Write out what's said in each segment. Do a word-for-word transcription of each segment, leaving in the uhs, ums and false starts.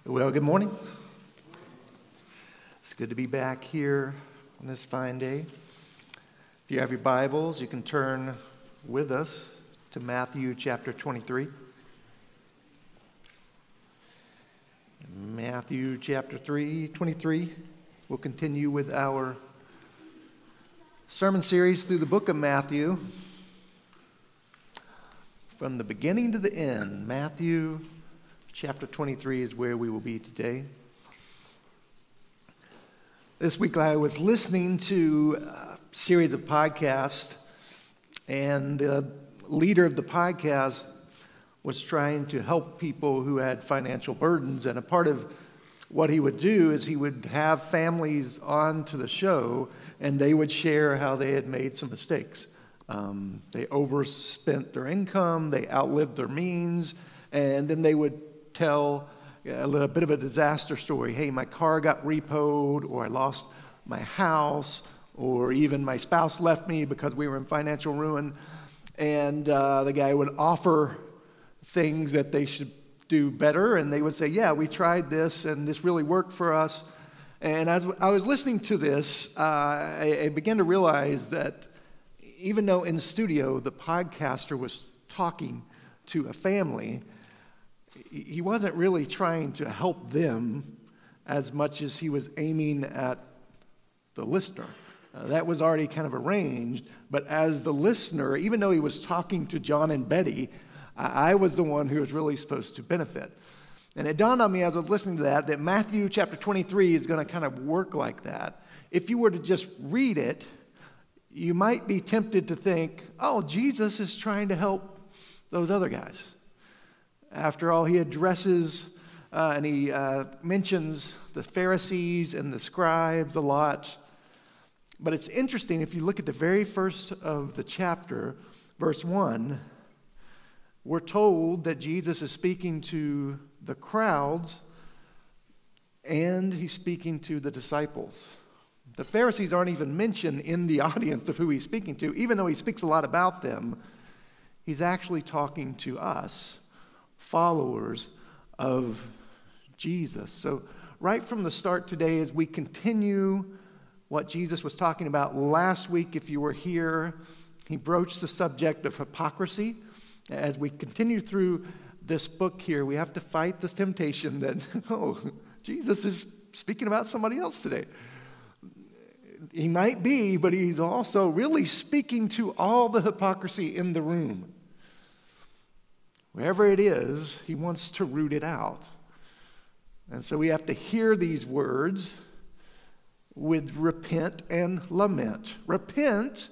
Well, good morning. It's good to be back here on this fine day. If you have your Bibles, you can turn with us to Matthew chapter twenty-three. Matthew chapter three, twenty-three. We'll continue with our sermon series through the book of Matthew. From the beginning to the end, Matthew chapter twenty-three is where we will be today. This week I was listening to a series of podcasts, and the leader of the podcast was trying to help people who had financial burdens. And a part of what he would do is he would have families on to the show, and they would share how they had made some mistakes. Um, they overspent their income, they outlived their means, and then they would tell a little bit of a disaster story. Hey, my car got repoed, or I lost my house, or even my spouse left me because we were in financial ruin. And uh, the guy would offer things that they should do better, and they would say, yeah, we tried this, and this really worked for us. And as I was listening to this, uh, I, I began to realize that even though in studio the podcaster was talking to a family, he wasn't really trying to help them as much as he was aiming at the listener. Uh, that was already kind of arranged, but as the listener, even though he was talking to John and Betty, I, I was the one who was really supposed to benefit. And it dawned on me as I was listening to that, that Matthew chapter twenty-three is going to kind of work like that. If you were to just read it, you might be tempted to think, oh, Jesus is trying to help those other guys. After all, he addresses uh, and he uh, mentions the Pharisees and the scribes a lot. But it's interesting, if you look at the very first of the chapter, verse one, we're told that Jesus is speaking to the crowds and he's speaking to the disciples. The Pharisees aren't even mentioned in the audience of who he's speaking to. Even though he speaks a lot about them, he's actually talking to us, followers of Jesus. So right from the start today, as we continue what Jesus was talking about last week, if you were here, he broached the subject of hypocrisy. As we continue through this book here, we have to fight this temptation that, oh, Jesus is speaking about somebody else today. He might be, but he's also really speaking to all the hypocrisy in the room. Wherever it is, he wants to root it out. And so we have to hear these words with repent and lament. Repent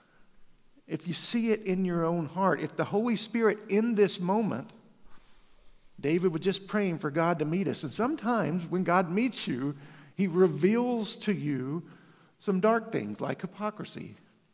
if you see it in your own heart. If the Holy Spirit in this moment, David was just praying for God to meet us. And sometimes when God meets you, he reveals to you some dark things like hypocrisy.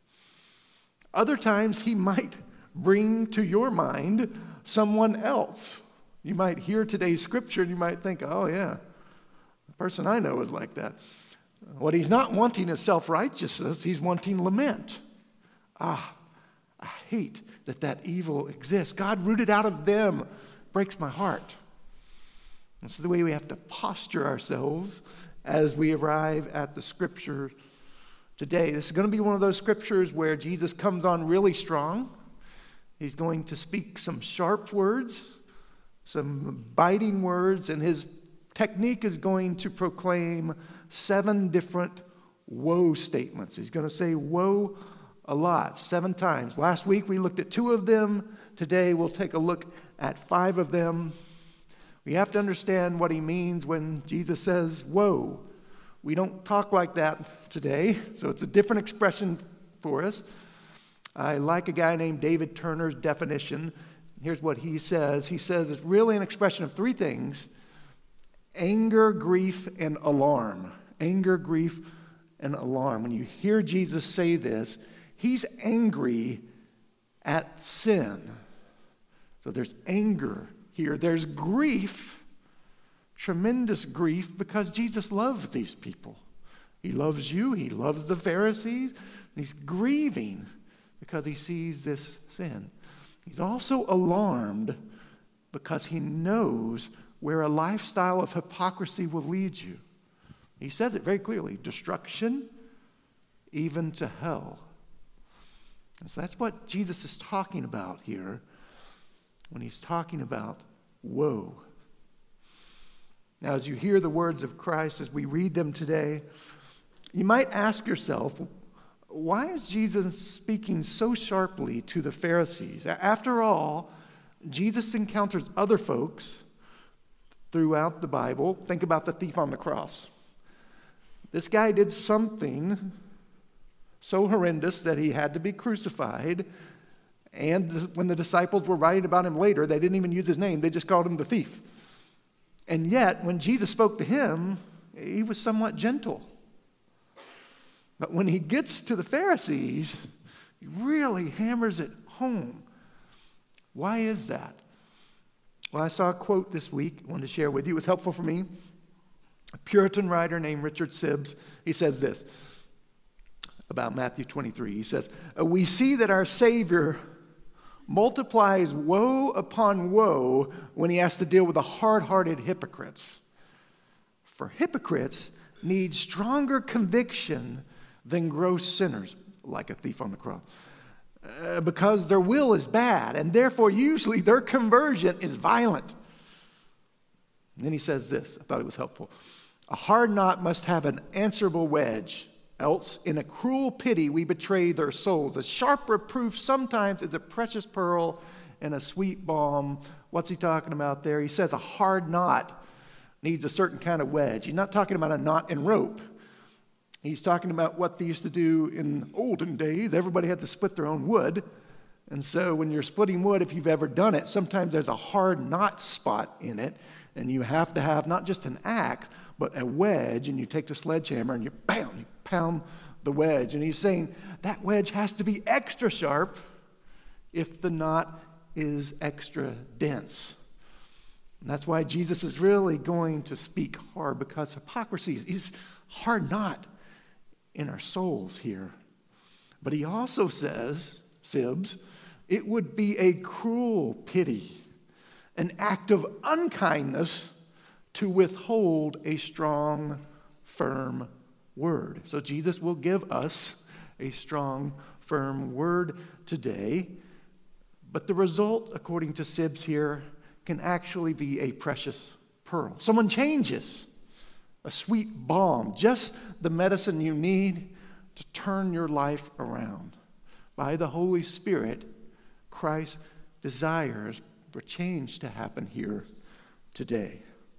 Other times he might bring to your mind someone else. You might hear today's scripture and you might think, oh yeah, the person I know is like that. What he's not wanting is self-righteousness, he's wanting lament. Ah, I hate that that evil exists. God rooted out of them breaks my heart. This is the way we have to posture ourselves as we arrive at the scripture today. This is going to be one of those scriptures where Jesus comes on really strong. He's going to speak some sharp words, some biting words, and his technique is going to proclaim seven different woe statements. He's going to say woe a lot, seven times. Last week we looked at two of them. Today we'll take a look at five of them. We have to understand what he means when Jesus says woe. We don't talk like that today, so it's a different expression for us. I like a guy named David Turner's definition. Here's what he says. He says it's really an expression of three things: anger, grief, and alarm. Anger, grief, and alarm. When you hear Jesus say this, he's angry at sin. So there's anger here. There's grief, tremendous grief, because Jesus loves these people. He loves you. He loves the Pharisees. He's grieving because he sees this sin. He's also alarmed because he knows where a lifestyle of hypocrisy will lead you. He says it very clearly, destruction, even to hell. And so that's what Jesus is talking about here when he's talking about woe. Now, as you hear the words of Christ, as we read them today, you might ask yourself, why is Jesus speaking so sharply to the Pharisees? After all, Jesus encounters other folks throughout the Bible. Think about the thief on the cross. This guy did something so horrendous that he had to be crucified. And when the disciples were writing about him later, they didn't even use his name. They just called him the thief. And yet, when Jesus spoke to him, he was somewhat gentle. But when he gets to the Pharisees, he really hammers it home. Why is that? Well, I saw a quote this week I wanted to share with you. It was helpful for me. A Puritan writer named Richard Sibbes, he says this about Matthew twenty-three. He says, "We see that our Savior multiplies woe upon woe when he has to deal with the hard-hearted hypocrites. For hypocrites need stronger conviction than gross sinners," like a thief on the cross, uh, "because their will is bad, and therefore usually their conversion is violent." And then he says this, I thought it was helpful. "A hard knot must have an answerable wedge, else in a cruel pity we betray their souls. A sharp reproof sometimes is a precious pearl and a sweet balm." What's he talking about there? He says a hard knot needs a certain kind of wedge. He's not talking about a knot and rope. He's talking about what they used to do in olden days. Everybody had to split their own wood. And so when you're splitting wood, if you've ever done it, sometimes there's a hard knot spot in it. And you have to have not just an axe, but a wedge. And you take the sledgehammer and you bam, you pound the wedge. And he's saying that wedge has to be extra sharp if the knot is extra dense. And that's why Jesus is really going to speak hard, because hypocrisy is hard knot in our souls here. But he also says, Sibbes, it would be a cruel pity, an act of unkindness to withhold a strong, firm word. So Jesus will give us a strong, firm word today. But the result, according to Sibbes here, can actually be a precious pearl. Someone changes. A sweet balm, just the medicine you need to turn your life around. By the Holy Spirit, Christ desires for change to happen here today.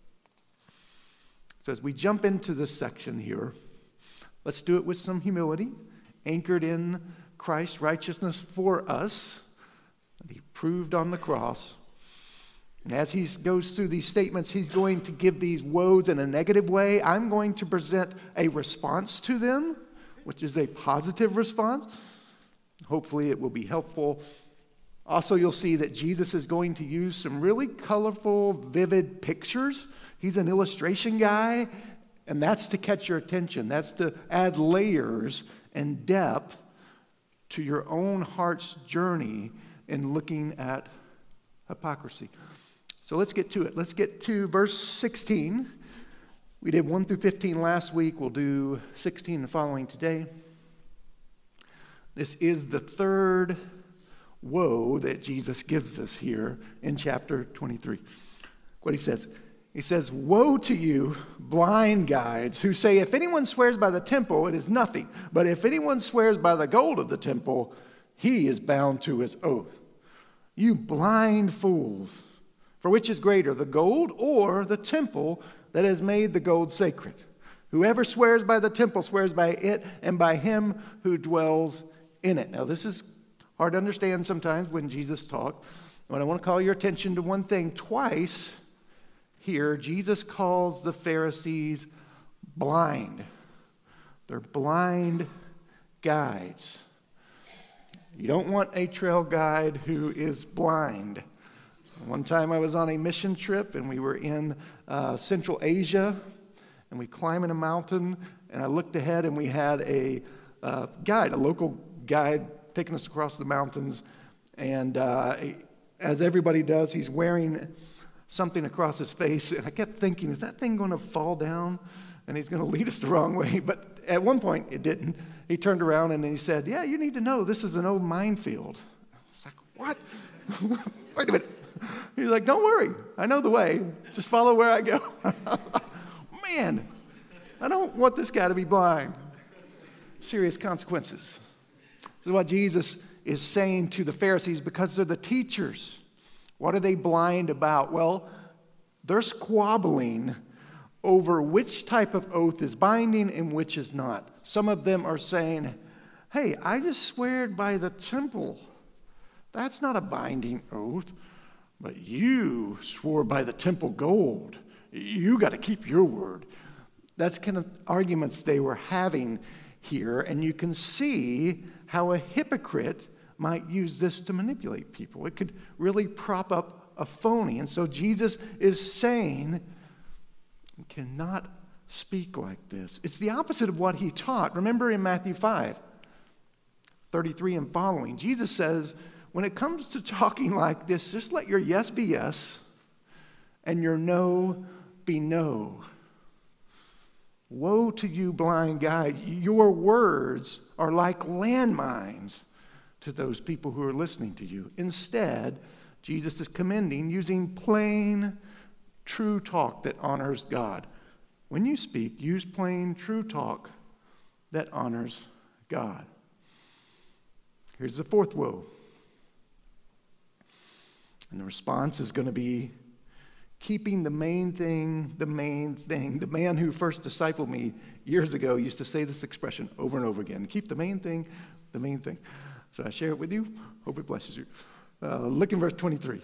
So as we jump into this section here, let's do it with some humility, anchored in Christ's righteousness for us that he proved on the cross. And as he goes through these statements, he's going to give these woes in a negative way. I'm going to present a response to them, which is a positive response. Hopefully it will be helpful. Also, you'll see that Jesus is going to use some really colorful, vivid pictures. He's an illustration guy, and that's to catch your attention. That's to add layers and depth to your own heart's journey in looking at hypocrisy. So let's get to it. Let's get to verse sixteen. We did one through fifteen last week. We'll do sixteen the following today. This is the third woe that Jesus gives us here in chapter twenty-three. What he says, he says, "Woe to you, blind guides, who say, if anyone swears by the temple, it is nothing. But if anyone swears by the gold of the temple, he is bound to his oath. You blind fools! For which is greater, the gold or the temple that has made the gold sacred? Whoever swears by the temple swears by it and by him who dwells in it." Now, this is hard to understand sometimes when Jesus talks. But I want to call your attention to one thing. Twice here, Jesus calls the Pharisees blind. They're blind guides. You don't want a trail guide who is blind. One time I was on a mission trip, and we were in uh, Central Asia, and we climbed a mountain, and I looked ahead, and we had a uh, guide, a local guide, taking us across the mountains, and uh, as everybody does, he's wearing something across his face, and I kept thinking, is that thing going to fall down and he's going to lead us the wrong way? But at one point, it didn't. He turned around and he said, yeah, you need to know this is an old minefield. I was like, what? Wait a minute. He's like, don't worry. I know the way. Just follow where I go. Man, I don't want this guy to be blind. Serious consequences. This is what Jesus is saying to the Pharisees because they're the teachers. What are they blind about? Well, they're squabbling over which type of oath is binding and which is not. Some of them are saying, hey, I just swear by the temple. That's not a binding oath. But you swore by the temple gold. You got to keep your word. That's kind of arguments they were having here. And you can see how a hypocrite might use this to manipulate people. It could really prop up a phony. And so Jesus is saying, you cannot speak like this. It's the opposite of what he taught. Remember in Matthew five, thirty-three and following, Jesus says, when it comes to talking like this, just let your yes be yes and your no be no. Woe to you, blind guide. Your words are like landmines to those people who are listening to you. Instead, Jesus is commending using plain, true talk that honors God. When you speak, use plain, true talk that honors God. Here's the fourth woe. And the response is going to be keeping the main thing, the main thing. The man who first discipled me years ago used to say this expression over and over again. Keep the main thing, the main thing. So I share it with you. Hope it blesses you. Uh, look in verse twenty-three.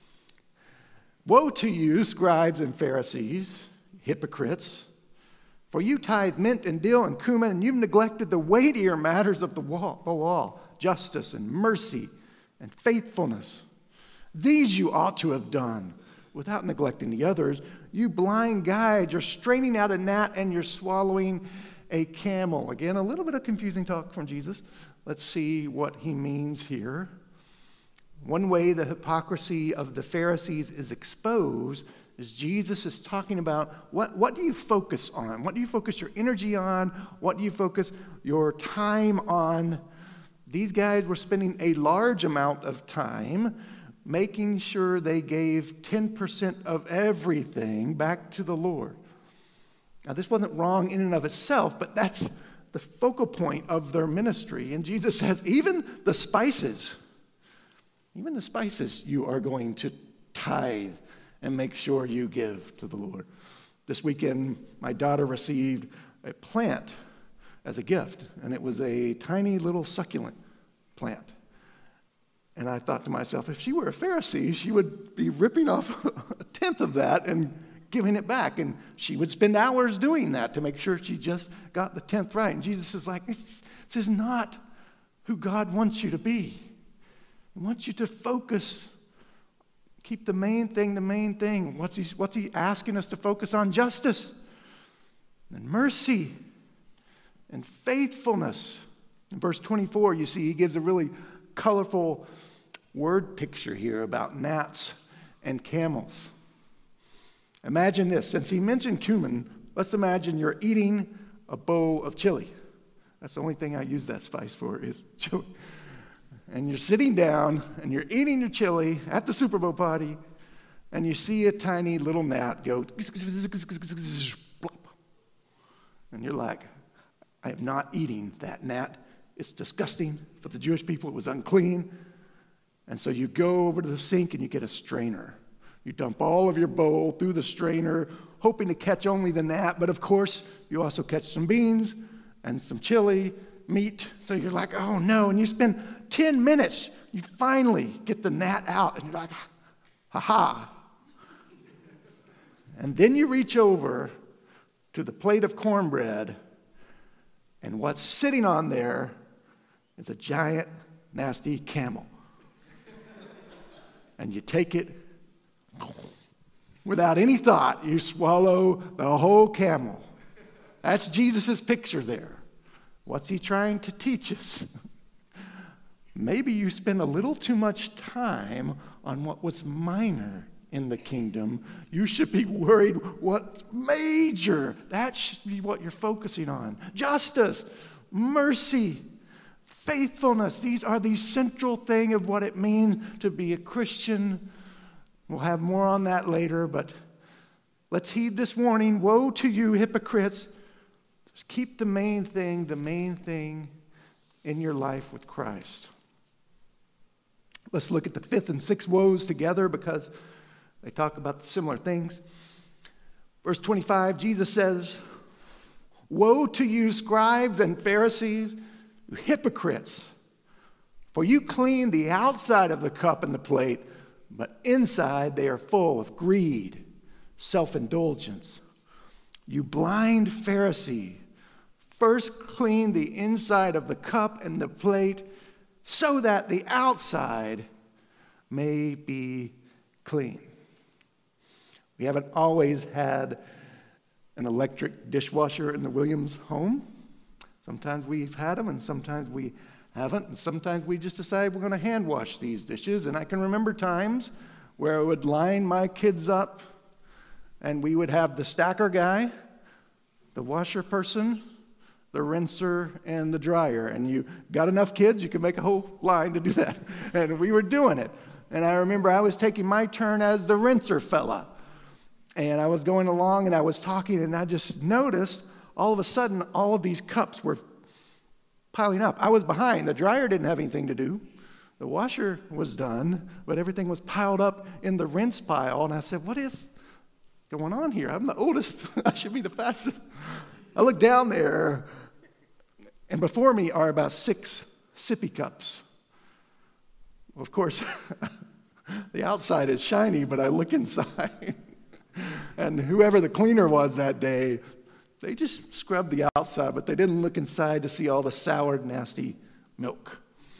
Woe to you, scribes and Pharisees, hypocrites, for you tithe mint and dill and cumin, and you've neglected the weightier matters of the law, justice and mercy and faithfulness. These you ought to have done without neglecting the others. You blind guides, you're straining out a gnat and you're swallowing a camel. Again, a little bit of confusing talk from Jesus. Let's see what he means here. One way the hypocrisy of the Pharisees is exposed is Jesus is talking about what, what do you focus on? What do you focus your energy on? What do you focus your time on? These guys were spending a large amount of time making sure they gave ten percent of everything back to the Lord. Now, this wasn't wrong in and of itself, but that's the focal point of their ministry. And Jesus says, even the spices, even the spices you are going to tithe and make sure you give to the Lord. This weekend, my daughter received a plant as a gift, and it was a tiny little succulent plant. And I thought to myself, if she were a Pharisee, she would be ripping off a tenth of that and giving it back. And she would spend hours doing that to make sure she just got the tenth right. And Jesus is like, this is not who God wants you to be. He wants you to focus, keep the main thing the main thing. What's he, what's he asking us to focus on? Justice and mercy and faithfulness. In verse twenty-four, you see, he gives a really colorful word picture here about gnats and camels. Imagine this. Since he mentioned cumin, let's imagine you're eating a bowl of chili. That's the only thing I use that spice for is chili. And you're sitting down and you're eating your chili at the Super Bowl party, and you see a tiny little gnat go, and you're like, I am not eating that gnat. It's disgusting. For the Jewish people, it was unclean. And so you go over to the sink and you get a strainer. You dump all of your bowl through the strainer, hoping to catch only the gnat. But of course, you also catch some beans and some chili, meat. So you're like, oh no. And you spend ten minutes. You finally get the gnat out. And you're like, ha-ha. And then you reach over to the plate of cornbread. And what's sitting on there is a giant, nasty camel. And you take it without any thought. You swallow the whole camel. That's Jesus' picture there. What's he trying to teach us? Maybe you spend a little too much time on what was minor in the kingdom. You should be worried what's major. That should be what you're focusing on. Justice, mercy, faithfulness. These are the central thing of what it means to be a Christian. We'll have more on that later, but let's heed this warning. Woe to you, hypocrites. Just keep the main thing, the main thing in your life with Christ. Let's look at the fifth and sixth woes together because they talk about similar things. Verse twenty-five, Jesus says, woe to you, scribes and Pharisees, you hypocrites, for you clean the outside of the cup and the plate, but inside they are full of greed, self-indulgence. You blind Pharisee, first clean the inside of the cup and the plate so that the outside may be clean. We haven't always had an electric dishwasher in the Williams home. Sometimes we've had them and sometimes we haven't. And sometimes we just decide we're going to hand wash these dishes. And I can remember times where I would line my kids up and we would have the stacker guy, the washer person, the rinser, and the dryer. And you got enough kids, you could make a whole line to do that. And we were doing it. And I remember I was taking my turn as the rinser fella. And I was going along and I was talking and I just noticed all of a sudden all of these cups were piling up. I was behind. The dryer didn't have anything to do. The washer was done, but everything was piled up in the rinse pile. And I said, what is going on here? I'm the oldest. I should be the fastest. I look down there, and before me are about six sippy cups. Well, of course, the outside is shiny, but I look inside. And whoever the cleaner was that day, they just scrubbed the outside, but they didn't look inside to see all the sour, nasty milk.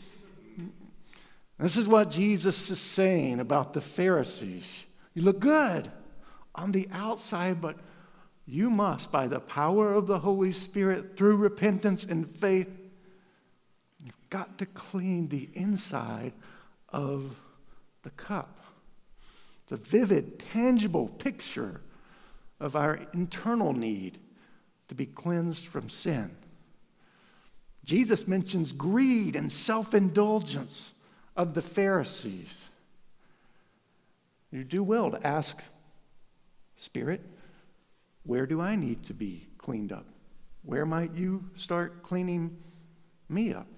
This is what Jesus is saying about the Pharisees. You look good on the outside, but you must, by the power of the Holy Spirit, through repentance and faith, you've got to clean the inside of the cup. It's a vivid, tangible picture of our internal need to be cleansed from sin. Jesus mentions greed and self-indulgence of the Pharisees. You do well to ask, Spirit, where do I need to be cleaned up? Where might you start cleaning me up?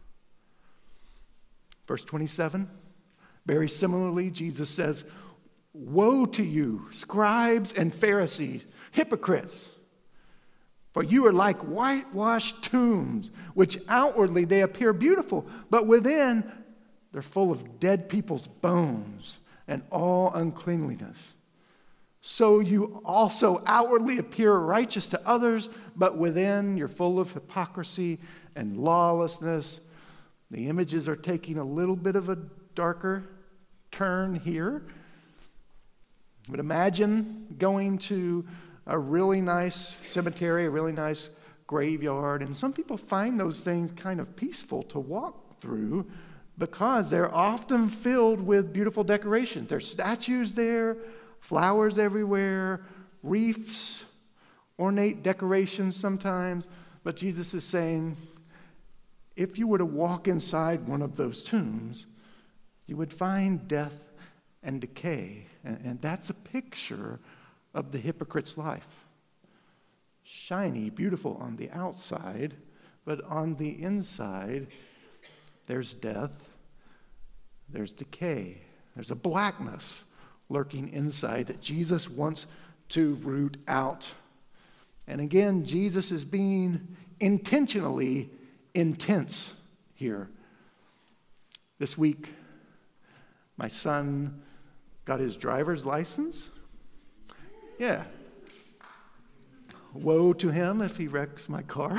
Verse twenty-seven, very similarly, Jesus says, woe to you, scribes and Pharisees, hypocrites! For you are like whitewashed tombs, which outwardly they appear beautiful, but within they're full of dead people's bones and all uncleanliness. So you also outwardly appear righteous to others, but within you're full of hypocrisy and lawlessness. The images are taking a little bit of a darker turn here. But imagine going to a really nice cemetery, a really nice graveyard, and some people find those things kind of peaceful to walk through because they're often filled with beautiful decorations. There's statues there, flowers everywhere, wreaths, ornate decorations sometimes. But Jesus is saying, if you were to walk inside one of those tombs, you would find death and decay. And, and that's a picture of the hypocrite's life. Shiny, beautiful on the outside, but on the inside, there's death, there's decay, there's a blackness lurking inside that Jesus wants to root out. And again, Jesus is being intentionally intense here. This week, my son got his driver's license. Yeah. Woe to him if he wrecks my car.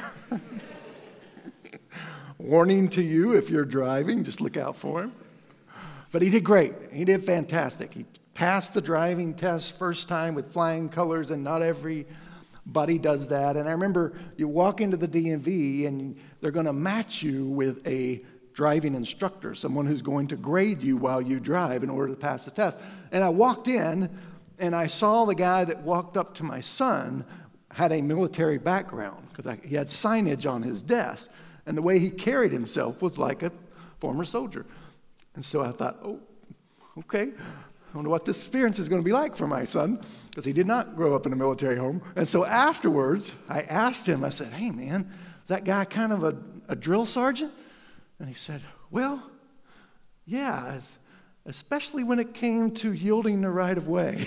Warning to you if you're driving, just look out for him. But he did great. He did fantastic. He passed the driving test first time with flying colors, and not everybody does that. And I remember you walk into the D M V and they're going to match you with a driving instructor, someone who's going to grade you while you drive in order to pass the test. And I walked in, and I saw the guy that walked up to my son had a military background because he had signage on his desk. And the way he carried himself was like a former soldier. And so I thought, oh, okay, I wonder what this experience is going to be like for my son, because he did not grow up in a military home. And so afterwards, I asked him, I said, hey, man, is that guy kind of a, a drill sergeant? And he said, well, yeah, especially when it came to yielding the right of way.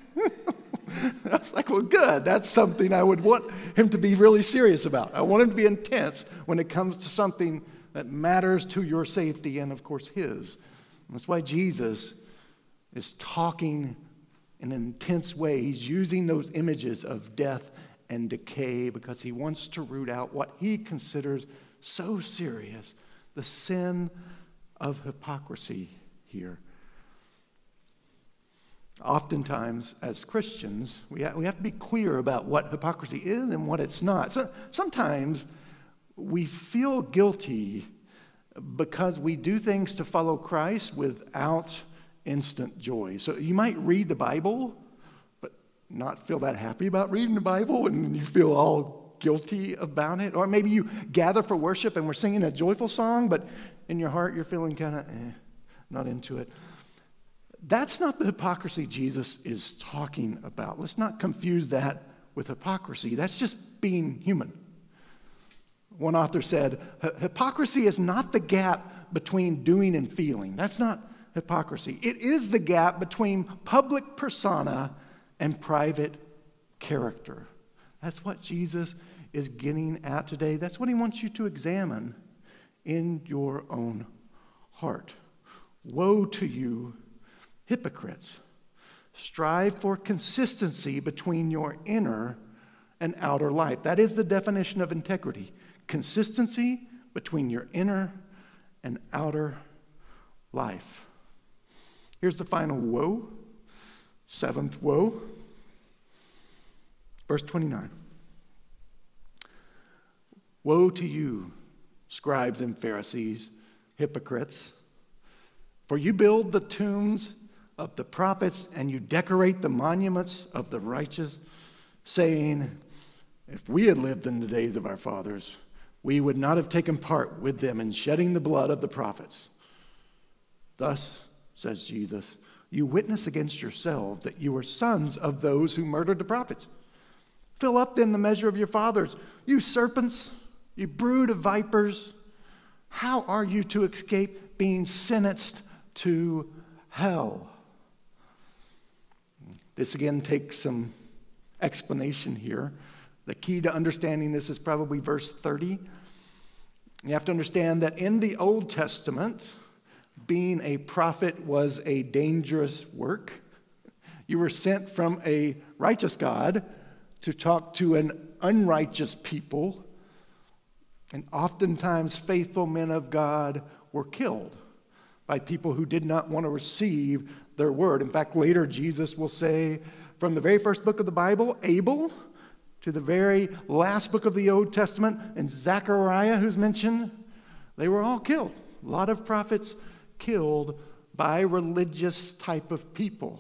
I was like, well, good. That's something I would want him to be really serious about. I want him to be intense when it comes to something that matters to your safety and, of course, his. And that's why Jesus is talking in an intense way. He's using those images of death and decay because he wants to root out what he considers so serious, the sin of hypocrisy here. Oftentimes, as Christians, we have, we have to be clear about what hypocrisy is and what it's not. So sometimes we feel guilty because we do things to follow Christ without instant joy. So you might read the Bible, but not feel that happy about reading the Bible, and you feel all guilty about it. Or maybe you gather for worship and we're singing a joyful song, but in your heart you're feeling kind of eh, not into it. That's not the hypocrisy Jesus is talking about. Let's not confuse that with hypocrisy. That's just being human. One author said, hypocrisy is not the gap between doing and feeling. That's not hypocrisy. It is the gap between public persona and private character. That's what Jesus is getting at today. That's what he wants you to examine in your own heart. Woe to you, hypocrites! Strive for consistency between your inner and outer life. That is the definition of integrity. Consistency between your inner and outer life. Here's the final woe, seventh woe, verse twenty-nine. Woe to you, scribes and Pharisees, hypocrites, for you build the tombs of the prophets and you decorate the monuments of the righteous, saying, if we had lived in the days of our fathers, we would not have taken part with them in shedding the blood of the prophets. Thus, says Jesus, you witness against yourselves that you are sons of those who murdered the prophets. Fill up then the measure of your fathers. You serpents, you brood of vipers, how are you to escape being sentenced to hell? This again takes some explanation here. The key to understanding this is probably verse thirty. You have to understand that in the Old Testament, being a prophet was a dangerous work. You were sent from a righteous God to talk to an unrighteous people. And oftentimes, faithful men of God were killed by people who did not want to receive their word. In fact, later Jesus will say, from the very first book of the Bible, Abel, to the very last book of the Old Testament, and Zechariah, who's mentioned, they were all killed. A lot of prophets killed by religious type of people.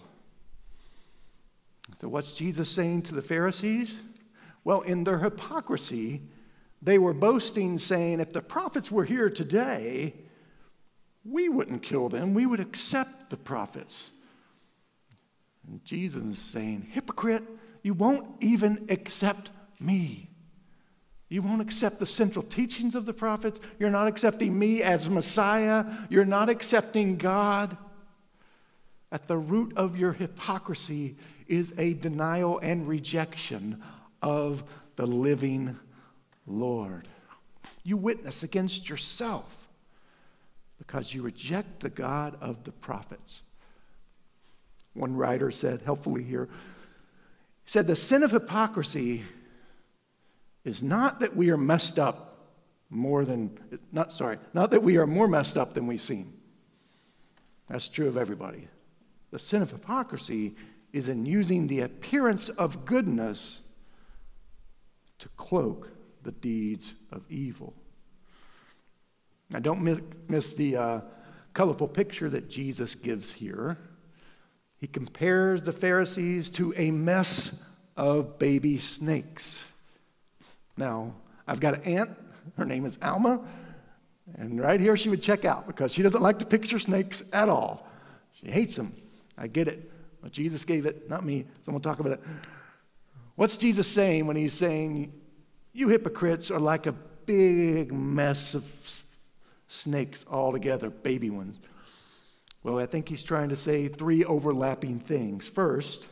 So what's Jesus saying to the Pharisees? Well, in their hypocrisy, they were boasting, saying, if the prophets were here today, we wouldn't kill them. We would accept the prophets. And Jesus is saying, hypocrite, you won't even accept me. You won't accept the central teachings of the prophets. You're not accepting me as Messiah. You're not accepting God. At the root of your hypocrisy is a denial and rejection of the living Lord. You witness against yourself because you reject the God of the prophets. One writer said helpfully here, he said, the sin of hypocrisy is not that we are messed up more than, not sorry, not that we are more messed up than we seem. That's true of everybody. The sin of hypocrisy is in using the appearance of goodness to cloak the deeds of evil. Now, don't miss, miss the uh, colorful picture that Jesus gives here. He compares the Pharisees to a mess of baby snakes. Now, I've got an aunt. Her name is Alma. And right here she would check out because she doesn't like to picture snakes at all. She hates them. I get it. But Jesus gave it, not me. So we'll talk about it. What's Jesus saying when he's saying, you hypocrites are like a big mess of snakes all together, baby ones? Well, I think he's trying to say three overlapping things. First,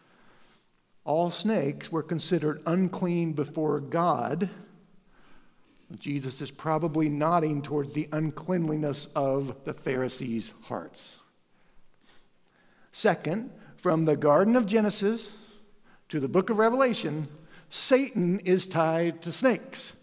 all snakes were considered unclean before God. Jesus is probably nodding towards the uncleanliness of the Pharisees' hearts. Second, from the Garden of Genesis to the book of Revelation, Satan is tied to snakes.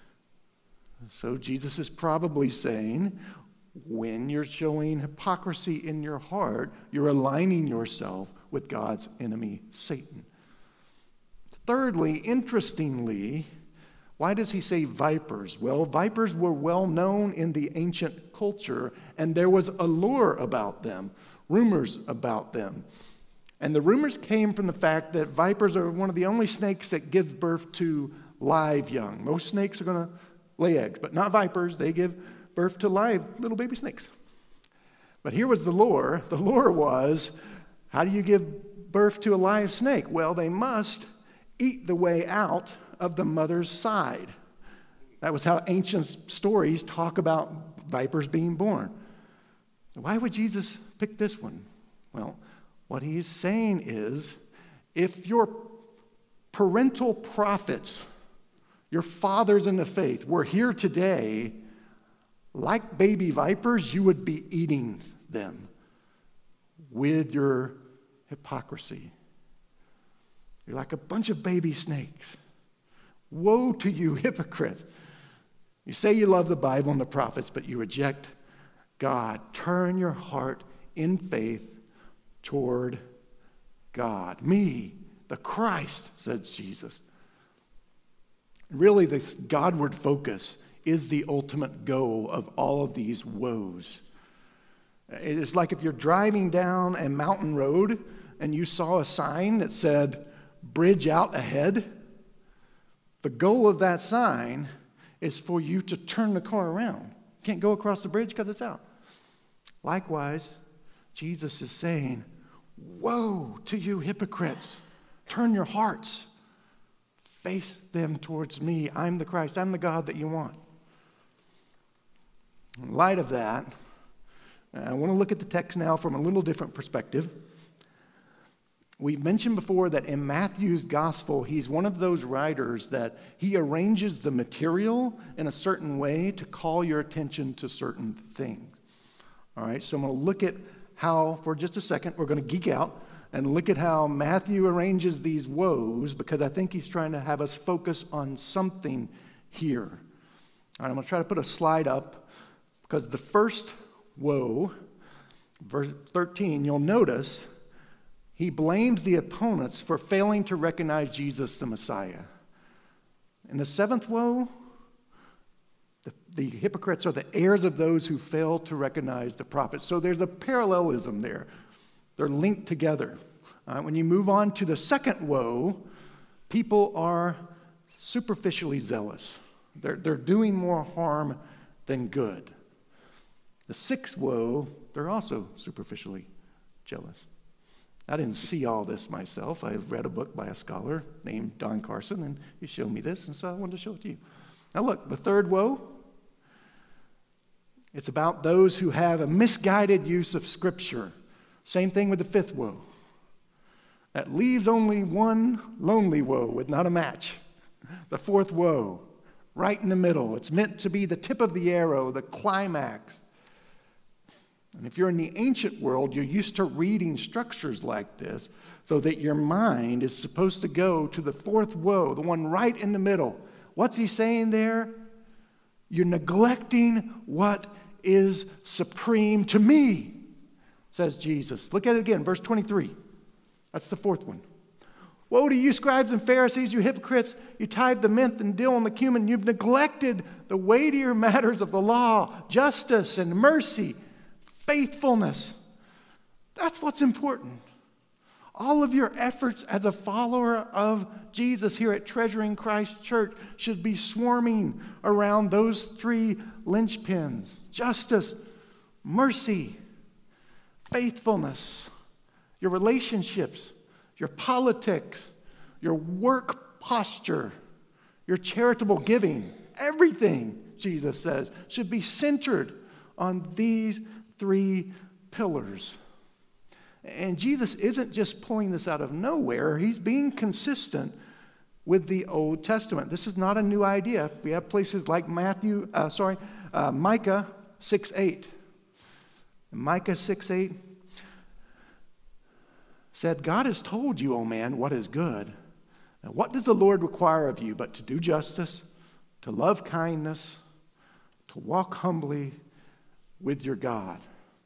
So Jesus is probably saying, when you're showing hypocrisy in your heart, you're aligning yourself with God's enemy, Satan. Thirdly, interestingly, why does he say vipers? Well, vipers were well known in the ancient culture, and there was a lore about them, rumors about them. And the rumors came from the fact that vipers are one of the only snakes that gives birth to live young. Most snakes are going to lay eggs, but not vipers. They give birth to live little baby snakes. But here was the lore. The lore was, how do you give birth to a live snake? Well, they must eat the way out of the mother's side. That was how ancient stories talk about vipers being born. Why would Jesus pick this one? Well, what he's saying is, if your parental prophets, your fathers in the faith, were here today, like baby vipers, you would be eating them with your hypocrisy. You're like a bunch of baby snakes. Woe to you, hypocrites. You say you love the Bible and the prophets, but you reject God. Turn your heart in faith toward God. Me, the Christ, says Jesus. Really, this Godward focus is the ultimate goal of all of these woes. It's like if you're driving down a mountain road and you saw a sign that said, bridge out ahead. The goal of that sign is for you to turn the car around. You can't go across the bridge because it's out. Likewise, Jesus is saying, woe to you hypocrites. Turn your hearts. Face them towards me. I'm the Christ. I'm the God that you want. In light of that, I want to look at the text now from a little different perspective. We've mentioned before that in Matthew's gospel, he's one of those writers that he arranges the material in a certain way to call your attention to certain things. All right, so I'm going to look at how, for just a second, we're going to geek out and look at how Matthew arranges these woes, because I think he's trying to have us focus on something here. All right, I'm going to try to put a slide up, because the first woe, verse thirteen, you'll notice he blames the opponents for failing to recognize Jesus the Messiah. In the seventh woe, the, the hypocrites are the heirs of those who fail to recognize the prophets. So there's a parallelism there. They're linked together. Uh, when you move on to the second woe, people are superficially zealous. They're, they're doing more harm than good. The sixth woe, they're also superficially jealous. I didn't see all this myself. I read a book by a scholar named Don Carson, and he showed me this, and so I wanted to show it to you. Now look, the third woe, it's about those who have a misguided use of Scripture. Same thing with the fifth woe. That leaves only one lonely woe with not a match. The fourth woe, right in the middle. It's meant to be the tip of the arrow, the climax. And if you're in the ancient world, you're used to reading structures like this so that your mind is supposed to go to the fourth woe, the one right in the middle. What's he saying there? You're neglecting what is supreme to me, says Jesus. Look at it again, verse twenty-three. That's the fourth one. Woe to you, scribes and Pharisees, you hypocrites! You tithe the mint and dill and the cumin. You've neglected the weightier matters of the law, justice and mercy, faithfulness. That's what's important. All of your efforts as a follower of Jesus here at Treasuring Christ Church should be swarming around those three linchpins: justice, mercy, faithfulness. Your relationships, your politics, your work posture, your charitable giving, everything, Jesus says, should be centered on these three pillars. And Jesus isn't just pulling this out of nowhere. He's being consistent with the Old Testament. This is not a new idea. We have places like Matthew, uh, sorry, uh, Micah six eight. Micah six eight said, God has told you, O man, what is good. Now, what does the Lord require of you but to do justice, to love kindness, to walk humbly with your God?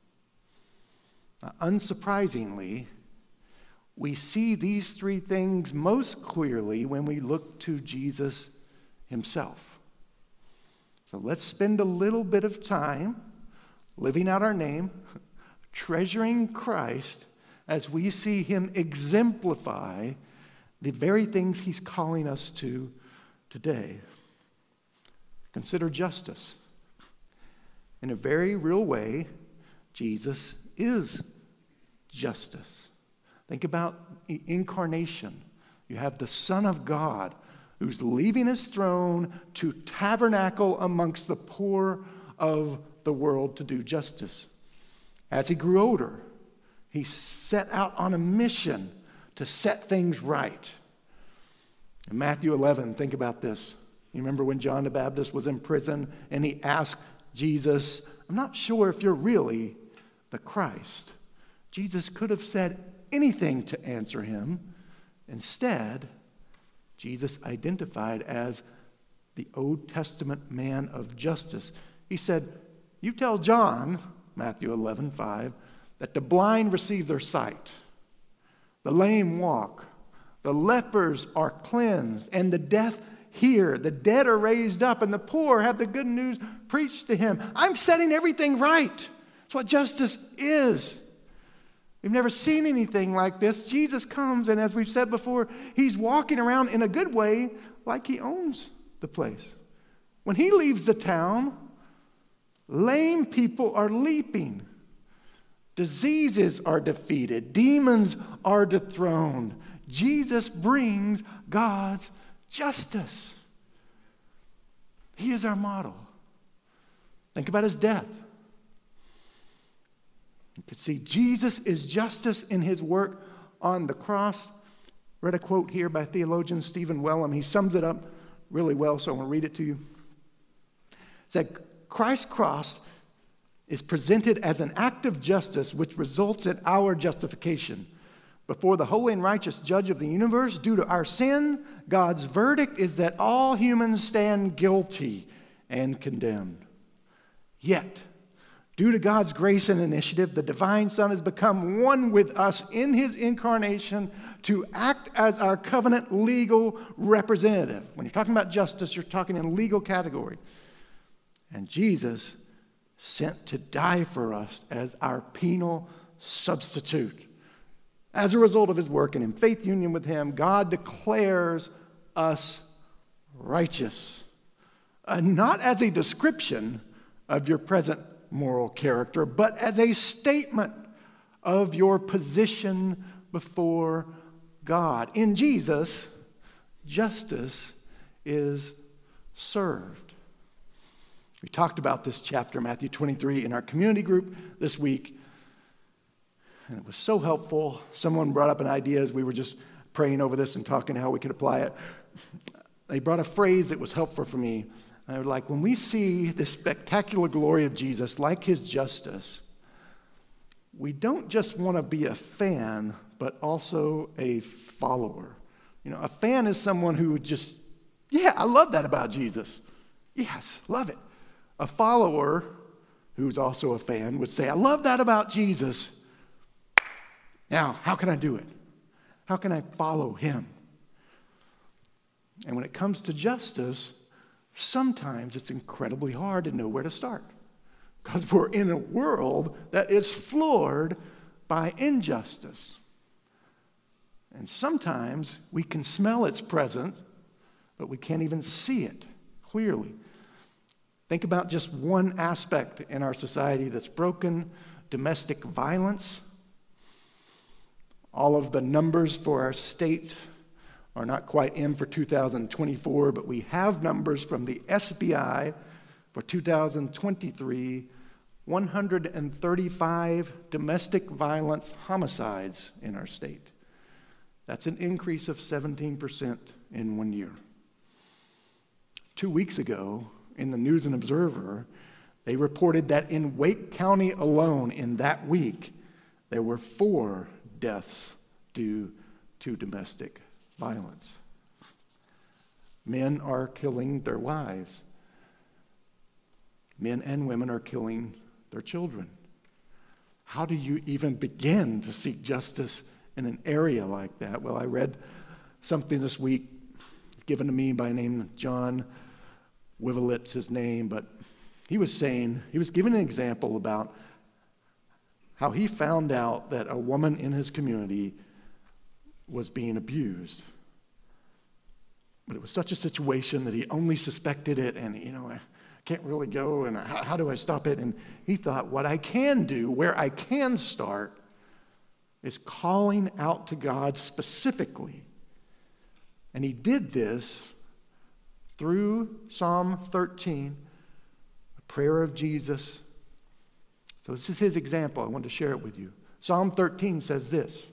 Now, unsurprisingly, we see these three things most clearly when we look to Jesus himself. So let's spend a little bit of time living out our name, treasuring Christ as we see him exemplify the very things he's calling us to today. Consider justice. In a very real way, Jesus is justice. Think about the incarnation. You have the Son of God who's leaving his throne to tabernacle amongst the poor of the world to do justice. As he grew older, he set out on a mission to set things right. In Matthew eleven, think about this. You remember when John the Baptist was in prison and he asked Jesus, I'm not sure if you're really the Christ. Jesus could have said anything to answer him. Instead, Jesus identified as the Old Testament man of justice. He said, you tell John, Matthew eleven five, that the blind receive their sight, the lame walk, the lepers are cleansed, and the deaf hear, the dead are raised up, and the poor have the good news preached to him. I'm setting everything right. That's what justice is. We've never seen anything like this. Jesus comes, and as we've said before, he's walking around in a good way like he owns the place. When he leaves the town, lame people are leaping. Diseases are defeated. Demons are dethroned. Jesus brings God's justice. He is our model. Think about his death. You can see Jesus is justice in his work on the cross. Read a quote here by theologian Stephen Wellum. He sums it up really well, so I'm going to read it to you. It said, Christ's cross is presented as an act of justice which results in our justification. Before the holy and righteous judge of the universe, due to our sin, God's verdict is that all humans stand guilty and condemned. Yet, due to God's grace and initiative, the divine Son has become one with us in his incarnation to act as our covenant legal representative. When you're talking about justice, you're talking in legal category. And Jesus sent to die for us as our penal substitute. As a result of his work and in faith union with him, God declares us righteous. Uh, not as a description of your present moral character, but as a statement of your position before God. In Jesus, justice is served. We talked about this chapter, Matthew twenty-three, in our community group this week. And it was so helpful. Someone brought up an idea as we were just praying over this and talking how we could apply it. They brought a phrase that was helpful for me. I was like, when we see the spectacular glory of Jesus, like his justice, we don't just want to be a fan, but also a follower. You know, a fan is someone who just, yeah, I love that about Jesus. Yes, love it. A follower, who's also a fan, would say, I love that about Jesus. Now, how can I do it? How can I follow him? And when it comes to justice, sometimes it's incredibly hard to know where to start because we're in a world that is floored by injustice. And sometimes we can smell its presence, but we can't even see it clearly. Think about just one aspect in our society that's broken: domestic violence. All of the numbers for our state are not quite in for two thousand twenty-four, but we have numbers from the S B I for two thousand twenty-three, one hundred thirty-five domestic violence homicides in our state. That's an increase of seventeen percent in one year. Two weeks ago, in the News and Observer, they reported that in Wake County alone in that week, there were four deaths due to domestic violence. Men are killing their wives. Men and women are killing their children. How do you even begin to seek justice in an area like that? Well, I read something this week given to me by a name John Wivelitz, his name, but he was saying, he was giving an example about how he found out that a woman in his community was being abused. But it was such a situation that he only suspected it, and, you know, I can't really go, and how, how do I stop it? And he thought, what I can do, where I can start, is calling out to God specifically. And he did this through Psalm thirteen, the prayer of Jesus. So this is his example. I wanted to share it with you. Psalm thirteen says this.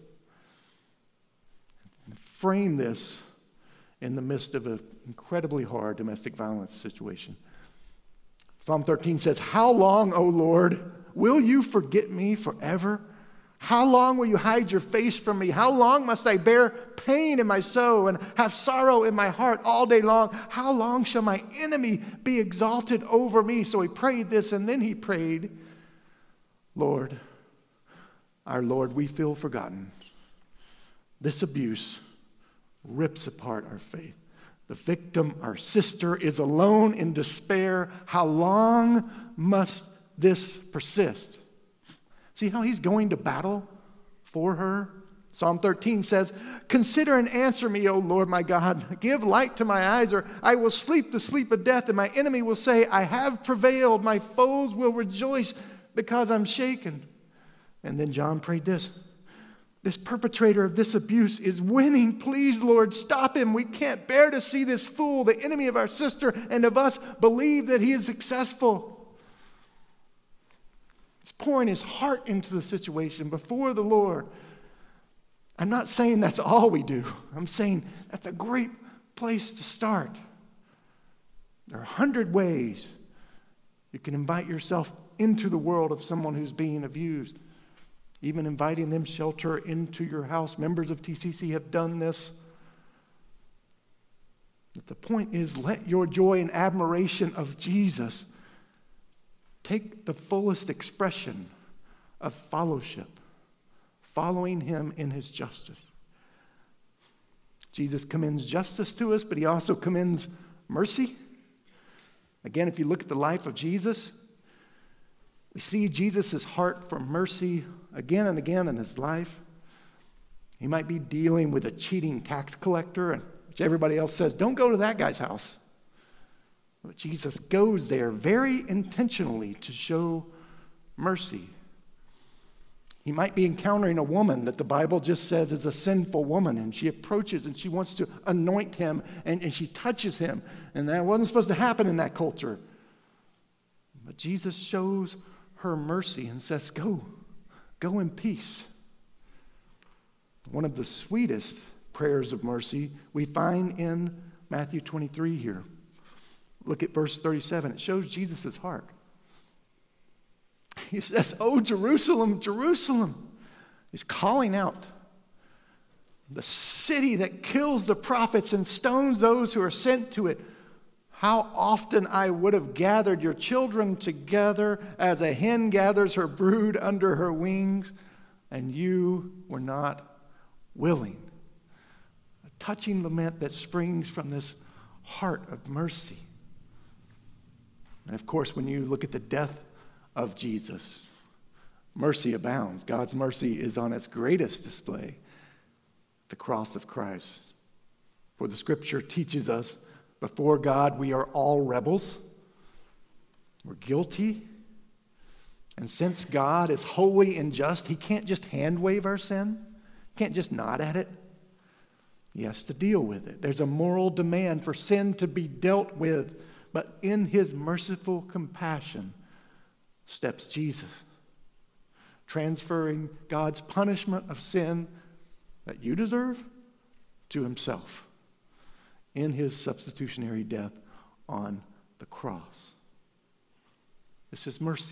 Frame this in the midst of an incredibly hard domestic violence situation. Psalm thirteen says, "How long, O Lord, will you forget me forever? How long will you hide your face from me? How long must I bear pain in my soul and have sorrow in my heart all day long? How long shall my enemy be exalted over me?" So he prayed this, and then he prayed, "Lord, our Lord, we feel forgotten. This abuse rips apart our faith. The victim, our sister, is alone in despair. How long must this persist?" See how he's going to battle for her? Psalm thirteen says, "Consider and answer me, O Lord my God. Give light to my eyes, or I will sleep the sleep of death, and my enemy will say, I have prevailed. My foes will rejoice because I'm shaken." And then John prayed this. "This perpetrator of this abuse is winning. Please, Lord, stop him. We can't bear to see this fool, the enemy of our sister and of us, believe that he is successful." He's pouring his heart into the situation before the Lord. I'm not saying that's all we do. I'm saying that's a great place to start. There are a hundred ways you can invite yourself into the world of someone who's being abused. Even inviting them shelter into your house. Members of T C C have done this. But the point is, let your joy and admiration of Jesus take the fullest expression of fellowship, following him in his justice. Jesus commends justice to us, but he also commends mercy. Again, if you look at the life of Jesus, we see Jesus' heart for mercy again and again in his life. He might be dealing with a cheating tax collector, which everybody else says, don't go to that guy's house. But Jesus goes there very intentionally to show mercy. He might be encountering a woman that the Bible just says is a sinful woman, and she approaches and she wants to anoint him, and, and she touches him. And that wasn't supposed to happen in that culture. But Jesus shows her mercy and says, go, go in peace. One of the sweetest prayers of mercy we find in Matthew twenty-three here. Look at verse thirty-seven. It shows Jesus' heart. He says, "Oh, Jerusalem, Jerusalem." He's calling out. "The city that kills the prophets and stones those who are sent to it. How often I would have gathered your children together as a hen gathers her brood under her wings, and you were not willing." A touching lament that springs from this heart of mercy. And of course, when you look at the death of Jesus, mercy abounds. God's mercy is on its greatest display, the cross of Christ. For the scripture teaches us, before God we are all rebels. We're guilty. And since God is holy and just, he can't just hand wave our sin. He can't just nod at it. He has to deal with it. There's a moral demand for sin to be dealt with. But in his merciful compassion steps Jesus, transferring God's punishment of sin that you deserve to himself in his substitutionary death on the cross. This is mercy.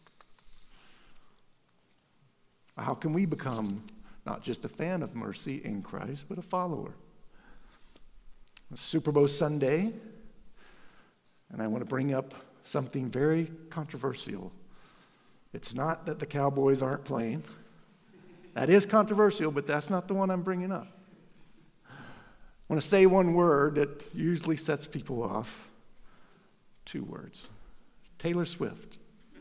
How can we become not just a fan of mercy in Christ, but a follower? It's Super Bowl Sunday, and I want to bring up something very controversial. It's not that the Cowboys aren't playing. That is controversial, but that's not the one I'm bringing up. I want to say one word that usually sets people off. Two words. Taylor Swift.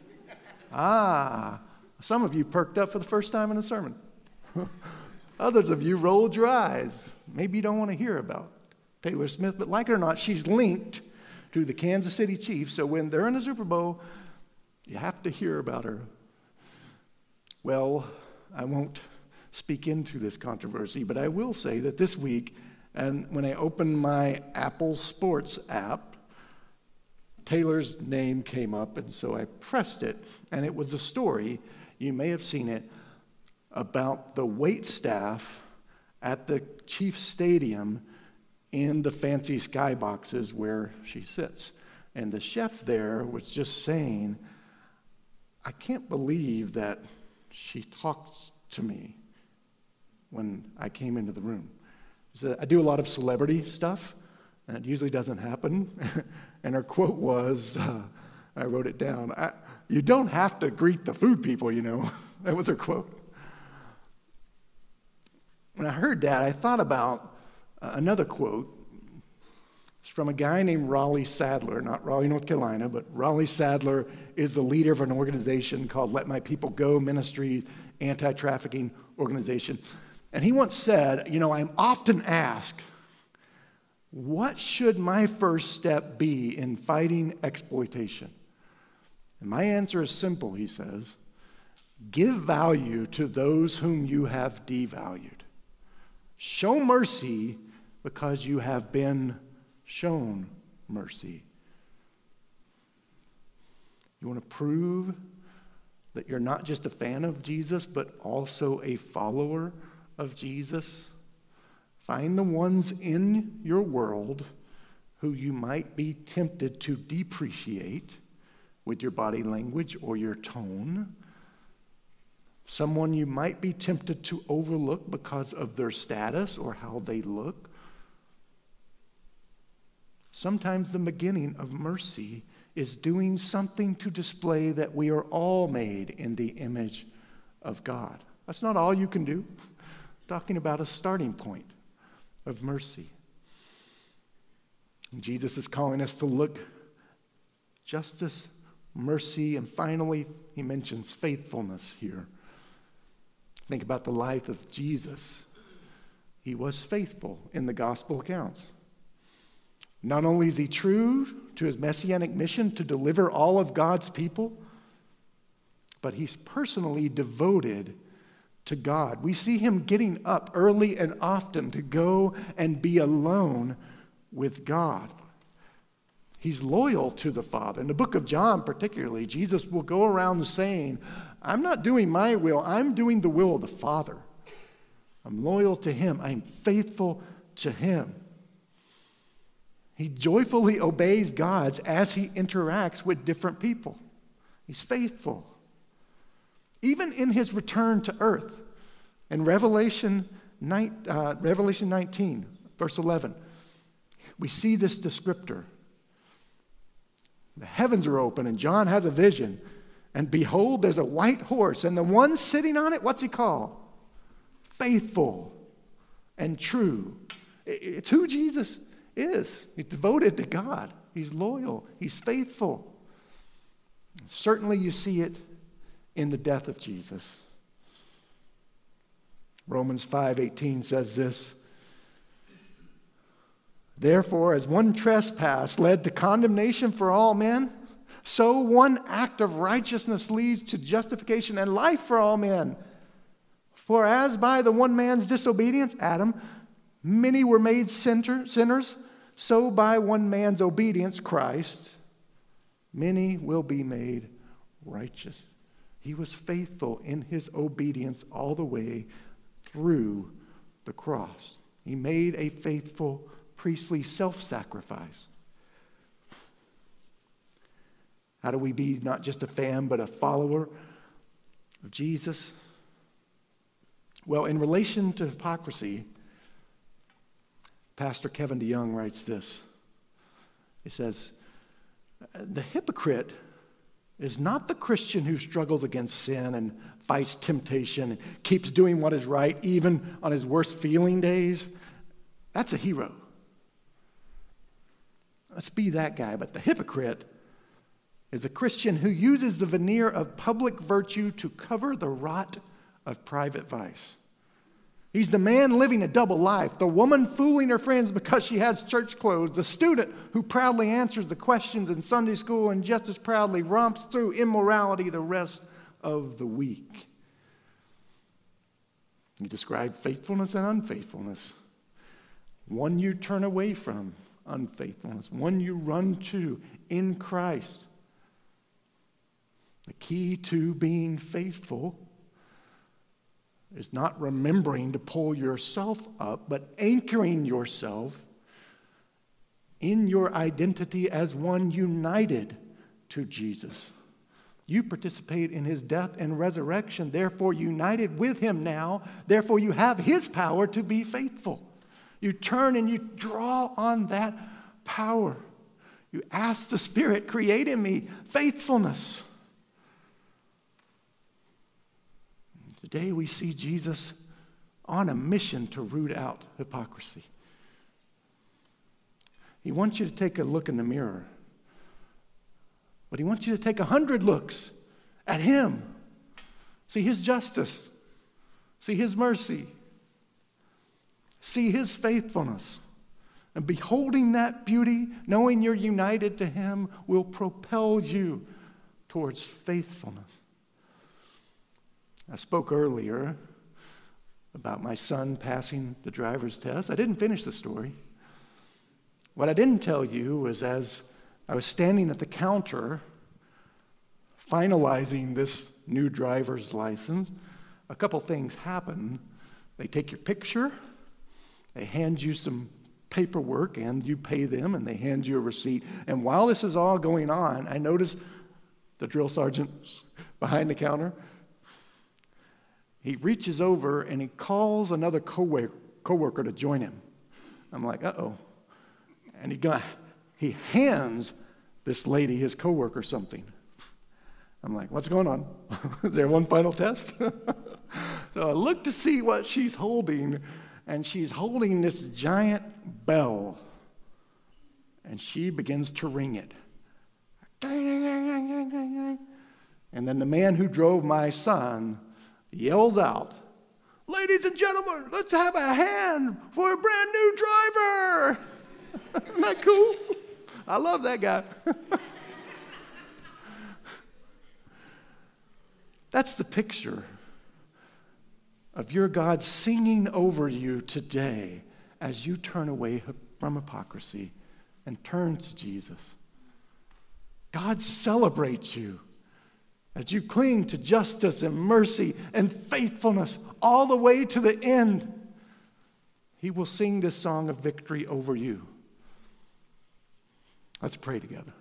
Ah, some of you perked up for the first time in a sermon. Others of you rolled your eyes. Maybe you don't want to hear about Taylor Swift, but like it or not, she's linked to the Kansas City Chiefs. So when they're in the Super Bowl, you have to hear about her. Well, I won't speak into this controversy, but I will say that this week, and when I opened my Apple Sports app, Taylor's name came up, and so I pressed it, and it was a story, you may have seen it, about the wait staff at the Chiefs Stadium in the fancy skyboxes where she sits. And the chef there was just saying, I can't believe that she talked to me when I came into the room. So I do a lot of celebrity stuff, and it usually doesn't happen. And her quote was, uh, I wrote it down, I, you don't have to greet the food people, you know. That was her quote. When I heard that, I thought about uh, another quote. It's from a guy named Raleigh Sadler, not Raleigh, North Carolina, but Raleigh Sadler is the leader of an organization called Let My People Go Ministries, anti-trafficking organization. And he once said, you know, I'm often asked, what should my first step be in fighting exploitation? And my answer is simple, he says. Give value to those whom you have devalued. Show mercy because you have been shown mercy. You want to prove that you're not just a fan of Jesus, but also a follower of Jesus? Find the ones in your world who you might be tempted to depreciate with your body language or your tone. Someone you might be tempted to overlook because of their status or how they look. Sometimes the beginning of mercy is doing something to display that we are all made in the image of God. That's not all you can do. I'm talking about a starting point of mercy. And Jesus is calling us to look justice, mercy, and finally, he mentions faithfulness here. Think about the life of Jesus. He was faithful in the gospel accounts. Not only is he true to his messianic mission to deliver all of God's people, but he's personally devoted to God. We see him getting up early and often to go and be alone with God. He's loyal to the Father. In the book of John particularly, Jesus will go around saying, I'm not doing my will, I'm doing the will of the Father. I'm loyal to him. I'm faithful to him. He joyfully obeys God as he interacts with different people. He's faithful. Even in his return to earth, in Revelation, uh, Revelation nineteen, verse eleven, we see this descriptor. The heavens are open, and John has a vision. And behold, there's a white horse, and the one sitting on it, what's he called? Faithful and true. It's who Jesus is. He's devoted to God. He's loyal. He's faithful. Certainly you see it in the death of Jesus. Romans five eighteen says this, therefore, as one trespass led to condemnation for all men, so one act of righteousness leads to justification and life for all men. For as by the one man's disobedience, Adam, many were made sinners, so by one man's obedience, Christ, many will be made righteous. He was faithful in his obedience all the way through the cross. He made a faithful priestly self-sacrifice. How do we be not just a fan, but a follower of Jesus? Well, in relation to hypocrisy, Pastor Kevin DeYoung writes this. He says, the hypocrite is not the Christian who struggles against sin and fights temptation and keeps doing what is right even on his worst feeling days. That's a hero. Let's be that guy. But the hypocrite is a Christian who uses the veneer of public virtue to cover the rot of private vice. He's the man living a double life, the woman fooling her friends because she has church clothes, the student who proudly answers the questions in Sunday school and just as proudly romps through immorality the rest of the week. He described faithfulness and unfaithfulness. One you turn away from, unfaithfulness. One you run to in Christ. The key to being faithful is not remembering to pull yourself up, but anchoring yourself in your identity as one united to Jesus. You participate in his death and resurrection, therefore united with him now, therefore you have his power to be faithful. You turn and you draw on that power. You ask the Spirit, create in me faithfulness. Today we see Jesus on a mission to root out hypocrisy. He wants you to take a look in the mirror, but he wants you to take a hundred looks at him. See his justice. See his mercy. See his faithfulness. And beholding that beauty, knowing you're united to him, will propel you towards faithfulness. I spoke earlier about my son passing the driver's test. I didn't finish the story. What I didn't tell you was as I was standing at the counter finalizing this new driver's license, a couple things happen. They take your picture, they hand you some paperwork, and you pay them, and they hand you a receipt. And while this is all going on, I notice the drill sergeant behind the counter. He reaches over and he calls another co-worker, co-worker to join him. I'm like, uh-oh. And he got, he hands this lady, his co-worker, something. I'm like, what's going on? Is there one final test? So I look to see what she's holding, and she's holding this giant bell. And she begins to ring it. And then the man who drove my son yells out, ladies and gentlemen, let's have a hand for a brand new driver. Isn't that cool? I love that guy. That's the picture of your God singing over you today as you turn away from hypocrisy and turn to Jesus. God celebrates you as you cling to justice and mercy and faithfulness all the way to the end. He will sing this song of victory over you. Let's pray together.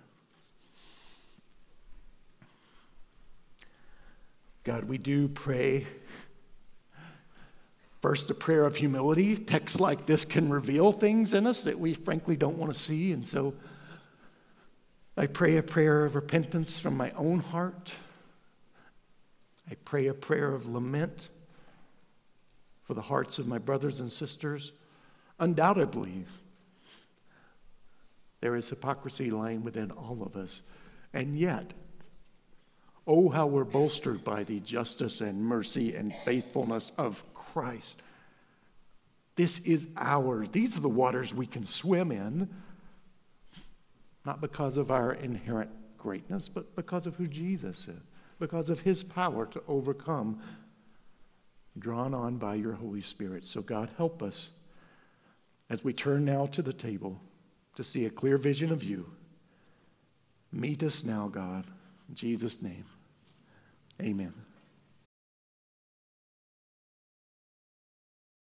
God, we do pray first a prayer of humility. Texts like this can reveal things in us that we frankly don't want to see. And so I pray a prayer of repentance from my own heart. I pray a prayer of lament for the hearts of my brothers and sisters. Undoubtedly, there is hypocrisy lying within all of us. And yet, Oh, how we're bolstered by the justice and mercy and faithfulness of Christ. This is ours. These are the waters we can swim in, not because of our inherent greatness, but because of who Jesus is, because of his power to overcome, drawn on by your Holy Spirit. So God, help us as we turn now to the table to see a clear vision of you. Meet us now, God. In Jesus' name, amen.